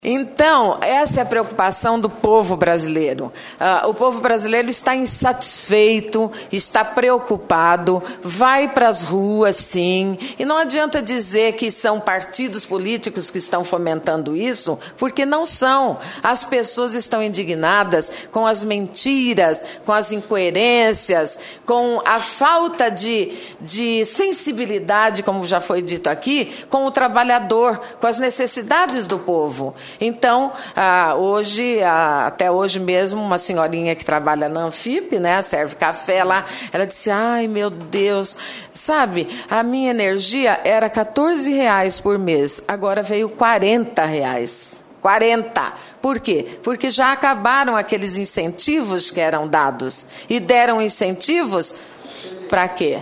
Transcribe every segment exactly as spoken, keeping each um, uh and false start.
Então, essa é a preocupação do povo brasileiro. Uh, o povo brasileiro está insatisfeito, está preocupado, vai para as ruas, sim, e não adianta dizer que são partidos políticos que estão fomentando isso, porque não são. As pessoas estão indignadas com as mentiras, com as incoerências, com a falta de, de sensibilidade, como já foi dito aqui, com o trabalhador, com as necessidades do povo. Então, ah, hoje, ah, até hoje mesmo, uma senhorinha que trabalha na Anfip, né, serve café lá, ela disse, ai meu Deus, sabe, a minha energia era quatorze reais por mês, agora veio quarenta reais. quarenta. Por quê? Porque já acabaram aqueles incentivos que eram dados. E deram incentivos para quê?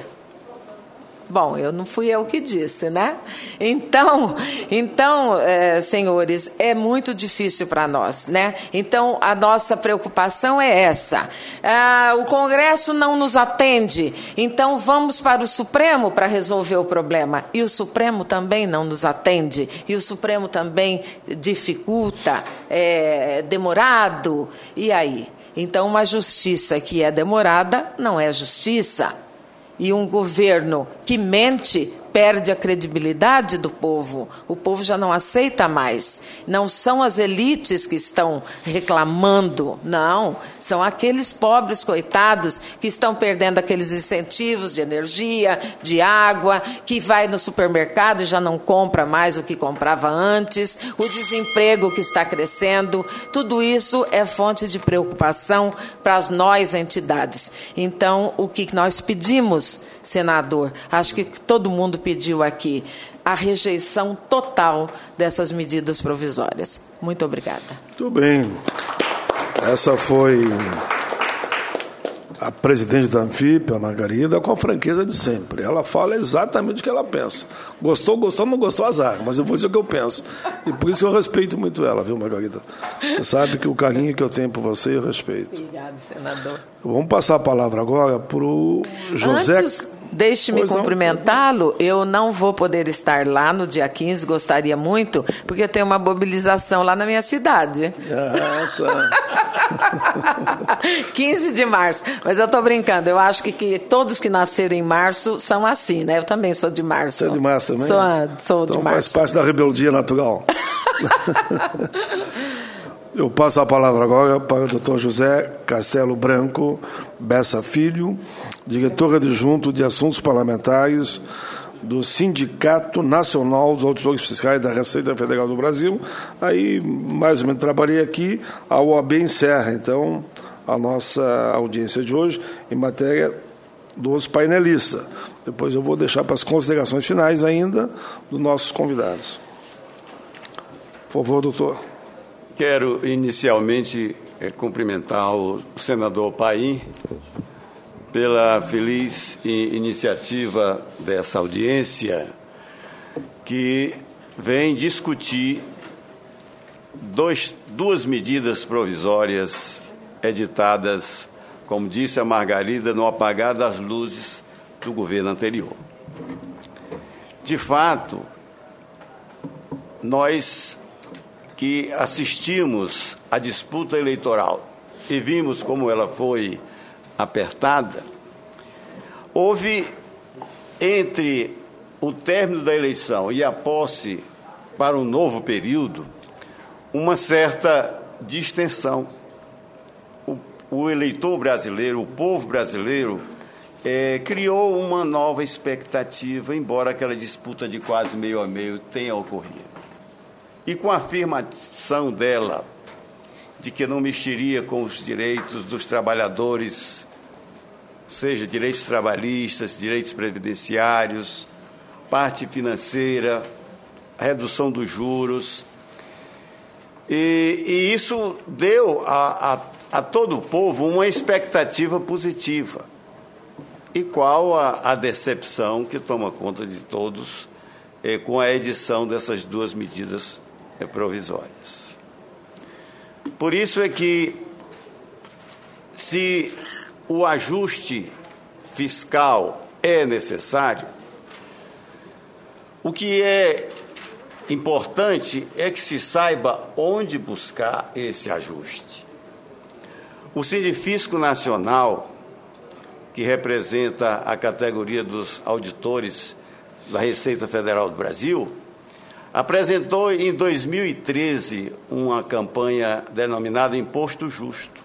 Bom, eu não fui eu que disse, né? Então, então é, senhores, é muito difícil para nós, né? Então, a nossa preocupação é essa. Ah, o Congresso não nos atende, então vamos para o Supremo para resolver o problema. E o Supremo também não nos atende, e o Supremo também dificulta, é demorado, e aí? Então, uma justiça que é demorada não é justiça. E um governo que mente perde a credibilidade do povo. O povo já não aceita mais. Não são as elites que estão reclamando, não. São aqueles pobres coitados que estão perdendo aqueles incentivos de energia, de água, que vai no supermercado e já não compra mais o que comprava antes, o desemprego que está crescendo. Tudo isso é fonte de preocupação para nós, entidades. Então, o que nós pedimos, senador, acho que todo mundo pediu aqui, a rejeição total dessas medidas provisórias. Muito obrigada. Muito bem. Essa foi a presidente da Anfip, a Margarida, com a franqueza de sempre. Ela fala exatamente o que ela pensa. Gostou, gostou, não gostou, azar. Mas eu vou dizer o que eu penso. E por isso eu respeito muito ela, viu, Margarida? Você sabe que o carinho que eu tenho por você, eu respeito. Obrigado, senador. Vamos passar a palavra agora para o José... Antes... Deixe-me cumprimentá-lo. Eu não vou poder estar lá no dia quinze, gostaria muito, porque eu tenho uma mobilização lá na minha cidade. Ah, tá. quinze de março. Mas eu estou brincando. Eu acho que, que todos que nasceram em março são assim, né? Eu também sou de março. Você é de março também? Sou, sou então de março. Faz parte da rebeldia natural. Eu passo a palavra agora para o doutor José Castelo Branco Bessa Filho, diretor adjunto de Assuntos Parlamentares do Sindicato Nacional dos Auditores Fiscais da Receita Federal do Brasil. Aí, mais ou menos, trabalhei aqui, a O A B encerra, então, a nossa audiência de hoje em matéria dos painelistas. Depois eu vou deixar para as considerações finais ainda dos nossos convidados. Por favor, doutor. Quero inicialmente é, cumprimentar o senador Paim pela feliz iniciativa dessa audiência que vem discutir dois, duas medidas provisórias editadas, como disse a Margarida, no apagar das luzes do governo anterior. De fato, nós que assistimos à disputa eleitoral e vimos como ela foi apertada, houve entre o término da eleição e a posse para um novo período uma certa distensão. O, o eleitor brasileiro, o povo brasileiro, é, criou uma nova expectativa, embora aquela disputa de quase meio a meio tenha ocorrido. E com a afirmação dela de que não mexeria com os direitos dos trabalhadores, seja direitos trabalhistas, direitos previdenciários, parte financeira, redução dos juros. E, e isso deu a, a, a todo o povo uma expectativa positiva. E qual a, a decepção que toma conta de todos é, com a edição dessas duas medidas é, provisórias. Por isso é que, se o ajuste fiscal é necessário, o que é importante é que se saiba onde buscar esse ajuste. O Sindifisco Nacional, que representa a categoria dos auditores da Receita Federal do Brasil, apresentou em dois mil e treze uma campanha denominada Imposto Justo,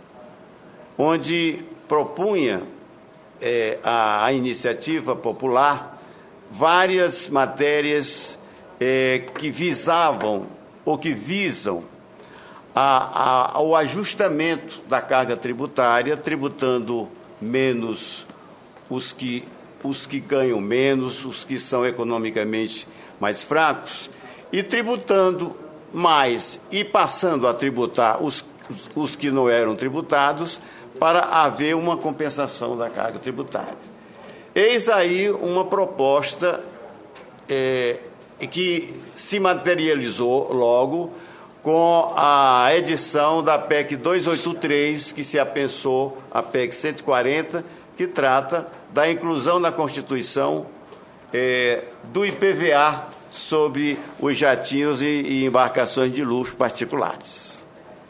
onde propunha é, a, a iniciativa popular várias matérias é, que visavam ou que visam a, a, ao ajustamento da carga tributária, tributando menos os que, os que ganham menos, os que são economicamente mais fracos, e tributando mais e passando a tributar os, os que não eram tributados para haver uma compensação da carga tributária. Eis aí uma proposta é, que se materializou logo com a edição da P E C duzentos e oitenta e três, que se apensou a P E C cento e quarenta, que trata da inclusão na Constituição é, do I P V A sobre os jatinhos e, e embarcações de luxo particulares.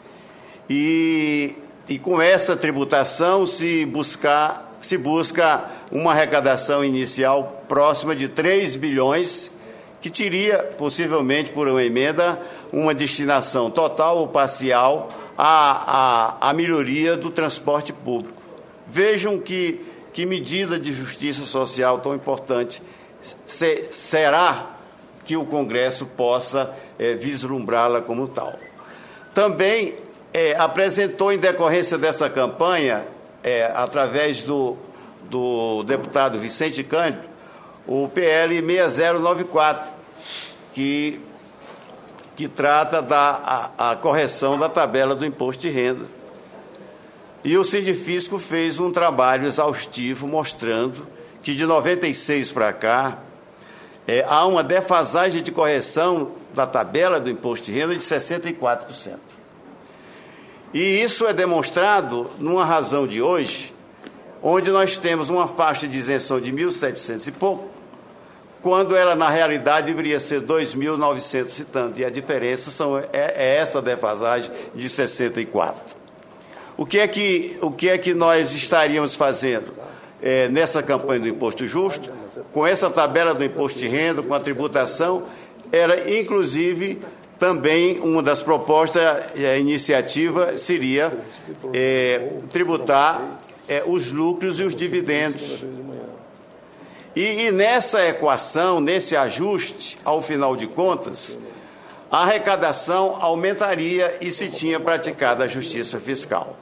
E, e com essa tributação se, buscar, se busca uma arrecadação inicial próxima de três bilhões, que teria, possivelmente, por uma emenda, uma destinação total ou parcial à, à, à melhoria do transporte público. Vejam que, que medida de justiça social tão importante se, será que o Congresso possa é, vislumbrá-la como tal. Também é, apresentou, em decorrência dessa campanha, é, através do, do deputado Vicente Cândido, o P L seis zero nove quatro, que, que trata da a, a correção da tabela do imposto de renda. E o Sindifisco fez um trabalho exaustivo mostrando que de noventa e seis para cá é, há uma defasagem de correção da tabela do imposto de renda de sessenta e quatro por cento. E isso é demonstrado numa razão de hoje, onde nós temos uma faixa de isenção de mil e setecentos e pouco, quando ela, na realidade, deveria ser dois mil e novecentos e tanto. E a diferença são, é, é essa defasagem de sessenta e quatro. O que é que, o que, é que nós estaríamos fazendo é, nessa campanha do Imposto Justo? Com essa tabela do imposto de renda, com a tributação, era, inclusive, também uma das propostas, a iniciativa seria é, tributar é, os lucros e os dividendos. E, e nessa equação, nesse ajuste, ao final de contas, a arrecadação aumentaria e se tinha praticado a justiça fiscal.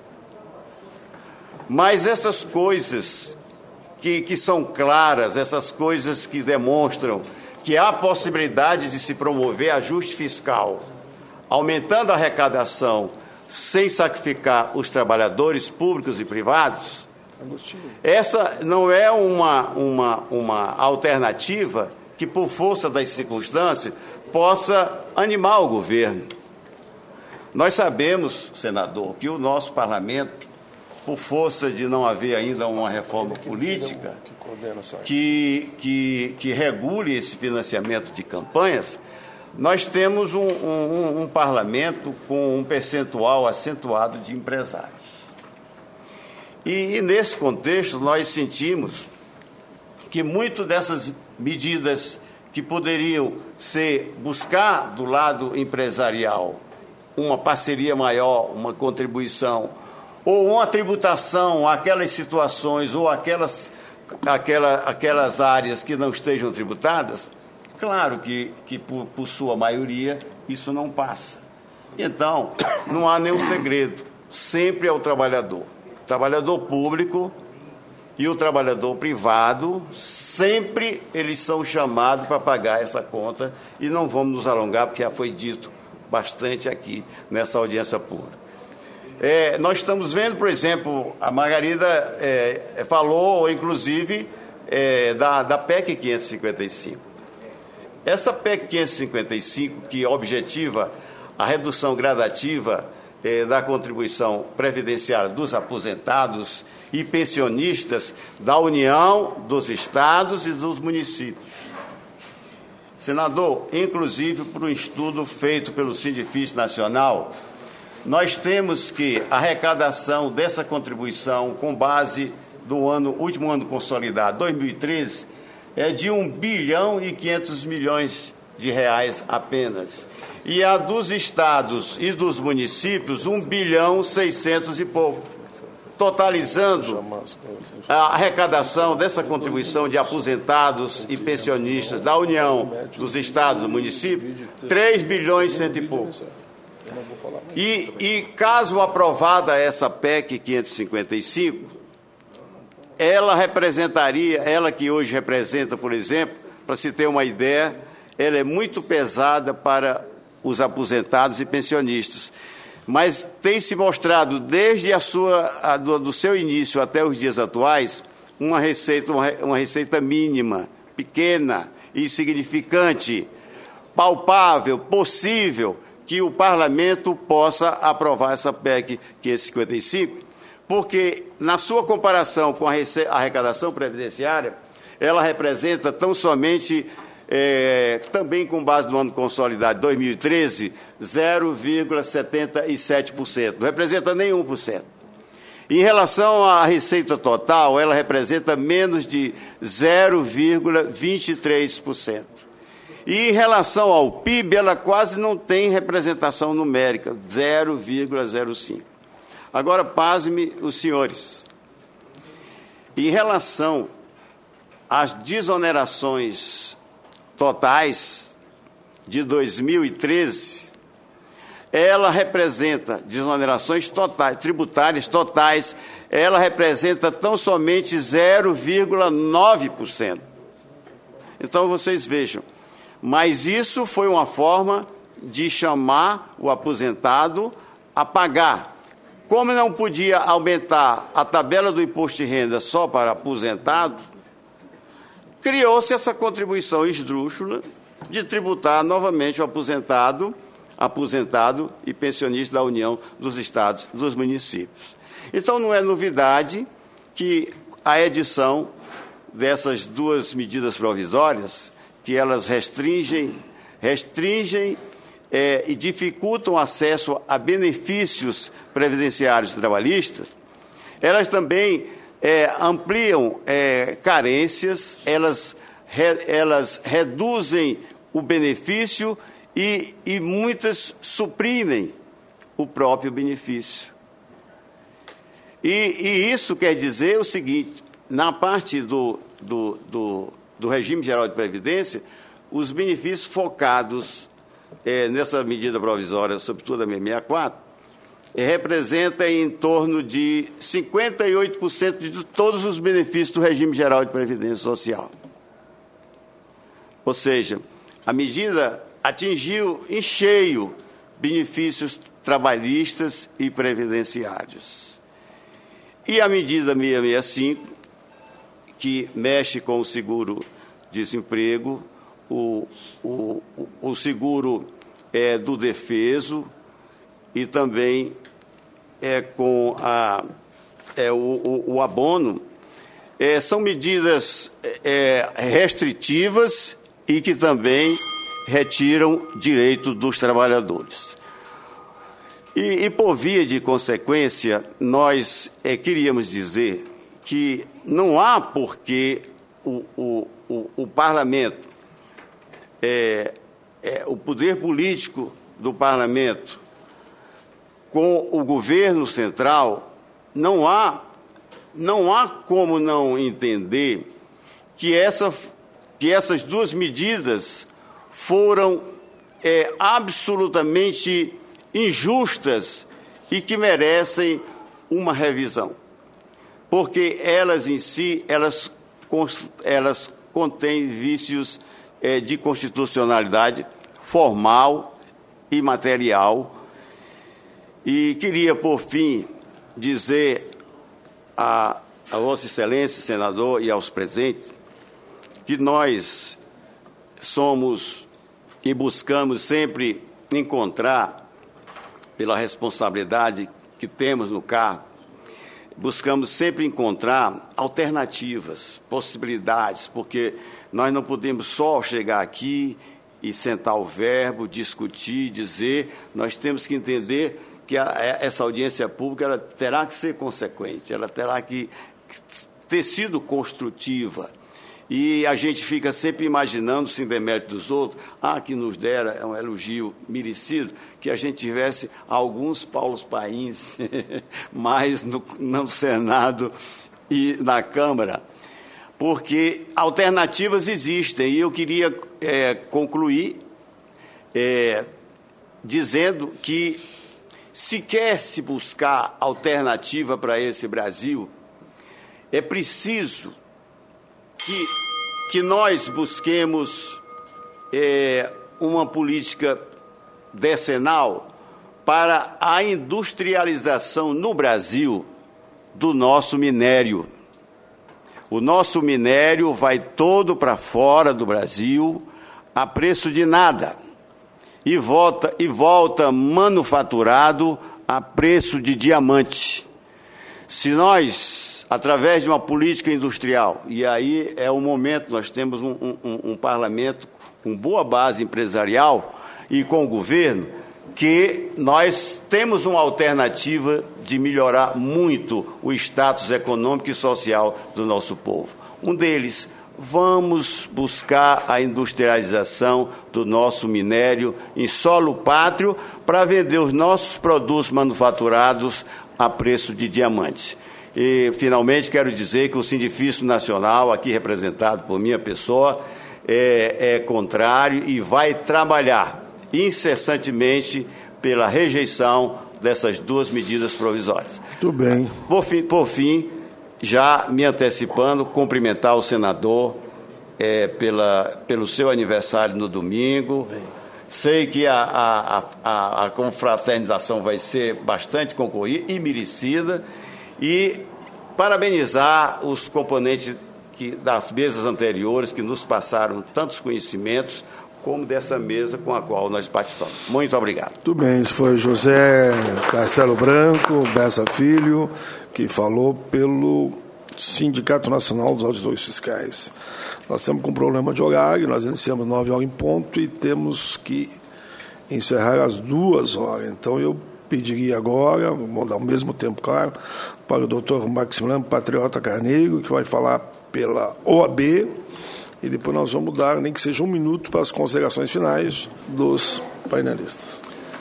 Mas essas coisas que, que são claras, essas coisas que demonstram que há possibilidade de se promover ajuste fiscal, aumentando a arrecadação sem sacrificar os trabalhadores públicos e privados, essa não é uma, uma, uma alternativa que, por força das circunstâncias, possa animar o governo. Nós sabemos, senador, que o nosso parlamento, por força de não haver ainda uma reforma política que, que, que regule esse financiamento de campanhas, nós temos um, um, um parlamento com um percentual acentuado de empresários. E, e nesse contexto nós sentimos que muito dessas medidas que poderiam ser buscar do lado empresarial uma parceria maior, uma contribuição, ou uma tributação àquelas situações ou aquelas, aquela, aquelas áreas que não estejam tributadas, claro que, que por, por sua maioria, isso não passa. Então, não há nenhum segredo, sempre é o trabalhador. O trabalhador público e o trabalhador privado, sempre eles são chamados para pagar essa conta, e não vamos nos alongar, porque já foi dito bastante aqui nessa audiência pública. É, nós estamos vendo, por exemplo, a Margarida é, falou, inclusive, é, da, da P E C quinhentos e cinquenta e cinco. Essa P E C quinhentos e cinquenta e cinco, que objetiva a redução gradativa é, da contribuição previdenciária dos aposentados e pensionistas da União, dos estados e dos municípios. Senador, inclusive por um estudo feito pelo Sindifis Nacional, nós temos que a arrecadação dessa contribuição, com base do ano, último ano consolidado, dois mil e treze, é de um bilhão e quinhentos milhões de reais apenas. E a dos estados e dos municípios, um bilhão seiscentos e pouco. Totalizando a arrecadação dessa contribuição de aposentados e pensionistas da União, dos estados e do município, três bilhões e cento e pouco. E, e caso aprovada essa P E C quinhentos e cinquenta e cinco, ela representaria, ela que hoje representa, por exemplo, para se ter uma ideia, ela é muito pesada para os aposentados e pensionistas. Mas tem se mostrado, desde a sua, a, do, do seu início até os dias atuais, uma receita, uma, uma receita mínima, pequena, insignificante, palpável, possível, que o Parlamento possa aprovar essa P E C quinhentos e cinquenta e cinco, porque, na sua comparação com a arrecadação previdenciária, ela representa tão somente... É, também com base no ano consolidado de dois mil e treze, zero vírgula setenta e sete por cento, não representa nem um por cento. Em relação à receita total, ela representa menos de zero vírgula vinte e três por cento. E em relação ao P I B, ela quase não tem representação numérica, zero vírgula zero cinco por cento. Agora, pasme os senhores. Em relação às desonerações totais de dois mil e treze, ela representa, desonerações totais, tributárias totais, ela representa tão somente zero vírgula nove por cento. Então, vocês vejam, mas isso foi uma forma de chamar o aposentado a pagar. Como não podia aumentar a tabela do imposto de renda só para aposentado, criou-se essa contribuição esdrúxula de tributar novamente o aposentado, aposentado e pensionista da União dos Estados e dos municípios. Então, não é novidade que a edição dessas duas medidas provisórias, que elas restringem, restringem é, e dificultam o acesso a benefícios previdenciários trabalhistas, elas também É, ampliam é, carências, elas, re, elas reduzem o benefício e, e muitas suprimem o próprio benefício. E, e isso quer dizer o seguinte, na parte do, do, do, do regime geral de previdência, os benefícios focados é, nessa medida provisória, sobretudo a sessenta e quatro, representa em torno de cinquenta e oito por cento de todos os benefícios do regime geral de previdência social. Ou seja, a medida atingiu em cheio benefícios trabalhistas e previdenciários. E a medida seiscentos e sessenta e cinco, que mexe com o seguro-desemprego, o, o, o seguro é, do defeso e também é, com a, é, o, o, o abono, é, são medidas é, restritivas e que também retiram direito dos trabalhadores. E, e por via de consequência, nós é, queríamos dizer que não há por que o, o, o, o parlamento, é, é, o poder político do parlamento, com o governo central, não há, não há como não entender que, essa, que essas duas medidas foram é, absolutamente injustas e que merecem uma revisão, porque elas em si, elas, elas contêm vícios é, de constitucionalidade formal e material. E queria, por fim, dizer a, a Vossa Excelência, senador, e aos presentes, que nós somos e buscamos sempre encontrar, pela responsabilidade que temos no cargo, buscamos sempre encontrar alternativas, possibilidades, porque nós não podemos só chegar aqui e sentar o verbo, discutir, dizer, nós temos que entender que a, essa audiência pública ela terá que ser consequente, ela terá que ter sido construtiva. E a gente fica sempre imaginando, sem demérito dos outros, ah, que nos dera, é um elogio merecido, que a gente tivesse alguns Paulos Pains mais no, no Senado e na Câmara, porque alternativas existem. E eu queria é, concluir é, dizendo que, se quer se buscar alternativa para esse Brasil, é preciso que, que nós busquemos é, uma política decenal para a industrialização no Brasil do nosso minério. O nosso minério vai todo para fora do Brasil a preço de nada e volta, e volta manufaturado a preço de diamante. Se nós, através de uma política industrial, e aí é o momento, nós temos um, um, um parlamento com boa base empresarial e com o governo, que nós temos uma alternativa de melhorar muito o status econômico e social do nosso povo. Um deles, vamos buscar a industrialização do nosso minério em solo pátrio para vender os nossos produtos manufaturados a preço de diamante. E, finalmente, quero dizer que o Sindifício Nacional, aqui representado por minha pessoa, é, é contrário e vai trabalhar incessantemente pela rejeição dessas duas medidas provisórias. Muito bem. Por fim, por fim já me antecipando, cumprimentar o senador é, pela, pelo seu aniversário no domingo. Bem. Sei que a, a, a, a confraternização vai ser bastante concorrida e merecida, e parabenizar os componentes que, das mesas anteriores que nos passaram tantos conhecimentos, como dessa mesa com a qual nós participamos. Muito obrigado. Muito bem, isso foi José Castelo Branco, Bessa Filho, que falou pelo Sindicato Nacional dos Auditores Fiscais. Nós estamos com um problema de horário, nós iniciamos nove horas em ponto e temos que encerrar às duas horas. Então eu pediria agora, vou dar o mesmo tempo, claro, para o doutor Maximiliano Patriota Carneiro, que vai falar pela O A B, e depois nós vamos dar, nem que seja um minuto, para as considerações finais dos painelistas.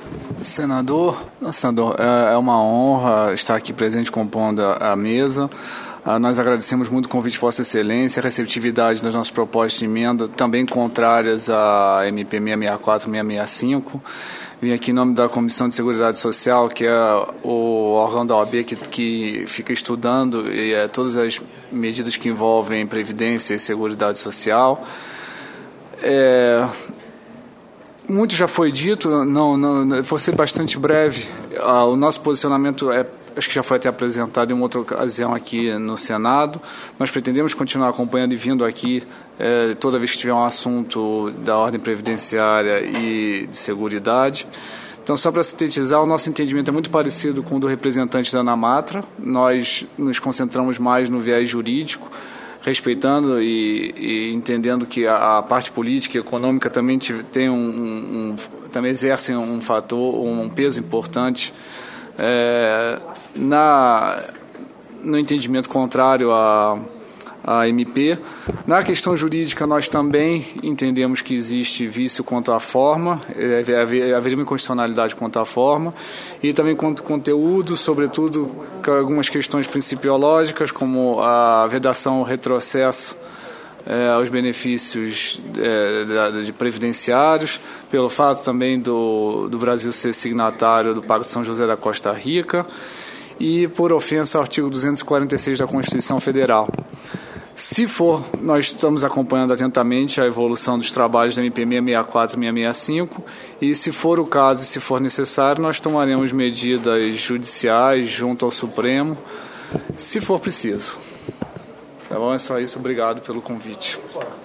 Senador, senador, é uma honra estar aqui presente compondo a mesa. Nós agradecemos muito o convite de Vossa Excelência, a receptividade das nossas propostas de emenda, também contrárias à M P seiscentos e sessenta e quatro e seiscentos e sessenta e cinco. Vim aqui em nome da Comissão de Seguridade Social, que é o órgão da O A B que, que fica estudando e, é, todas as medidas que envolvem Previdência e Seguridade Social. É, muito já foi dito, não, não, vou ser bastante breve. Ah, o nosso posicionamento é, acho que já foi até apresentado em uma outra ocasião aqui no Senado. Nós pretendemos continuar acompanhando e vindo aqui é, toda vez que tiver um assunto da ordem previdenciária e de seguridade. Então, só para sintetizar, o nosso entendimento é muito parecido com o do representante da ANAMATRA. Nós nos concentramos mais no viés jurídico, respeitando e, e entendendo que a, a parte política e econômica também tem um, um, um também exercem um fator, um peso importante é, na, no entendimento contrário à, à M P. Na questão jurídica, nós também entendemos que existe vício quanto à forma, haveria uma inconstitucionalidade quanto à forma, e também quanto ao conteúdo, sobretudo algumas questões principiológicas, como a vedação ao retrocesso é, aos benefícios é, de, de previdenciários, pelo fato também do, do Brasil ser signatário do Pacto de São José da Costa Rica, e por ofensa ao artigo duzentos e quarenta e seis da Constituição Federal. Se for, nós estamos acompanhando atentamente a evolução dos trabalhos da M P seiscentos e sessenta e quatro e seiscentos e sessenta e cinco, e se for o caso e se for necessário, nós tomaremos medidas judiciais junto ao Supremo, se for preciso. Tá bom? É só isso. Obrigado pelo convite.